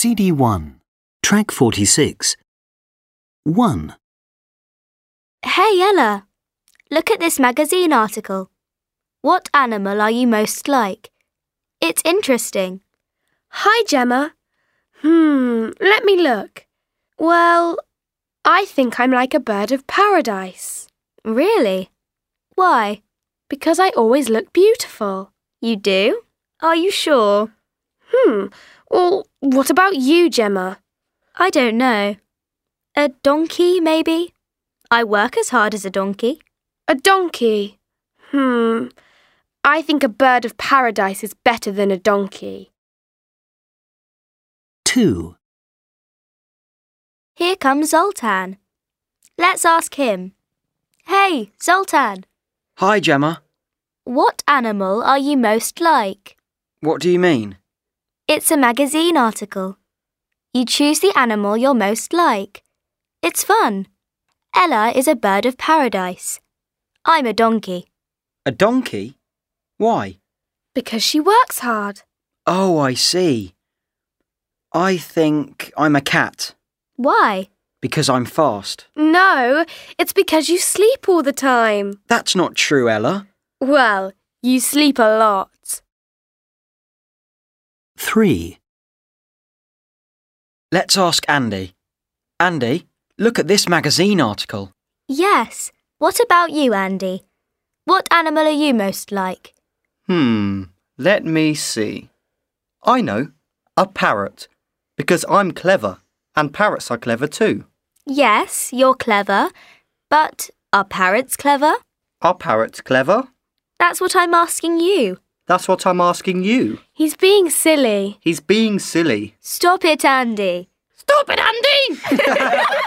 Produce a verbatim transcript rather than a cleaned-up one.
C D one, Track forty-six. one. Hey, Ella, look at this magazine article. What animal are you most like? It's interesting. Hi, Gemma. Hmm, let me look. Well, I think I'm like a bird of paradise. Really? Why? Because I always look beautiful. You do? Are you sure? Hmm, well, what about you, Gemma? I don't know. A donkey, maybe? I work as hard as a donkey. A donkey? Hmm, I think a bird of paradise is better than a donkey. two. Here comes Zoltan. Let's ask him. Hey, Zoltan. Hi, Gemma. What animal are you most like? What do you mean? It's a magazine article. You choose the animal you're most like. It's fun. Ella is a bird of paradise. I'm a donkey. A donkey? Why? Because she works hard. Oh, I see. I think I'm a cat. Why? Because I'm fast. No, it's because you sleep all the time. That's not true, Ella. Well, you sleep a lot. three. Let's ask Andy. Andy, look at this magazine article. Yes. What about you, Andy? What animal are you most like? Hmm, let me see. I know, a parrot, because I'm clever, and parrots are clever too. Yes, you're clever, but are parrots clever? Are parrots clever? That's what I'm asking you. That's what I'm asking you. He's being silly. He's being silly. Stop it, Andy. Stop it, Andy!